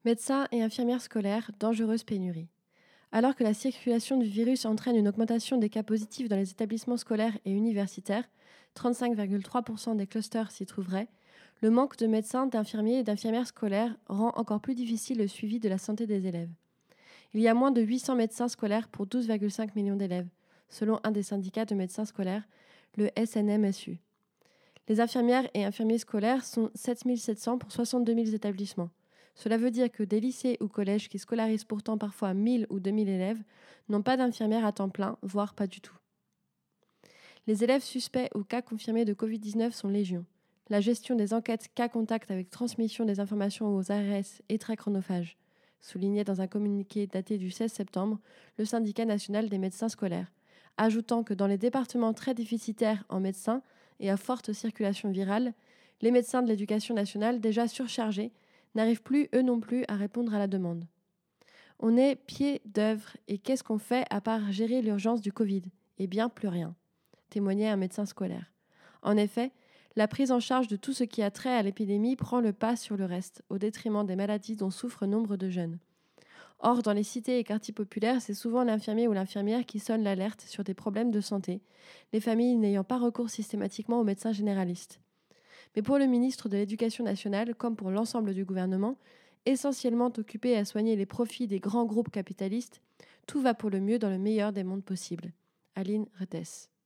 Médecins et infirmières scolaires, dangereuse pénurie. Alors que la circulation du virus entraîne une augmentation des cas positifs dans les établissements scolaires et universitaires, 35,3% des clusters s'y trouveraient, le manque de médecins, d'infirmiers et d'infirmières scolaires rend encore plus difficile le suivi de la santé des élèves. Il y a moins de 800 médecins scolaires pour 12,5 millions d'élèves, selon un des syndicats de médecins scolaires, le SNMSU. Les infirmières et infirmiers scolaires sont 7 700 pour 62 000 établissements. Cela veut dire que des lycées ou collèges qui scolarisent pourtant parfois 1 000 ou 2 000 élèves n'ont pas d'infirmières à temps plein, voire pas du tout. Les élèves suspects ou cas confirmés de Covid-19 sont légion. La gestion des enquêtes cas contact avec transmission des informations aux ARS est très chronophage, soulignait dans un communiqué daté du 16 septembre le syndicat national des médecins scolaires, ajoutant que dans les départements très déficitaires en médecins et à forte circulation virale, les médecins de l'éducation nationale déjà surchargés n'arrivent plus eux non plus à répondre à la demande. On est pied d'œuvre et qu'est-ce qu'on fait à part gérer l'urgence du Covid ? Eh bien, plus rien, témoignait un médecin scolaire. En effet, la prise en charge de tout ce qui a trait à l'épidémie prend le pas sur le reste, au détriment des maladies dont souffrent nombre de jeunes. Or, dans les cités et quartiers populaires, c'est souvent l'infirmier ou l'infirmière qui sonne l'alerte sur des problèmes de santé, les familles n'ayant pas recours systématiquement aux médecins généralistes. Mais pour le ministre de l'Éducation nationale, comme pour l'ensemble du gouvernement, essentiellement occupé à soigner les profits des grands groupes capitalistes, tout va pour le mieux dans le meilleur des mondes possibles. Aline Retes.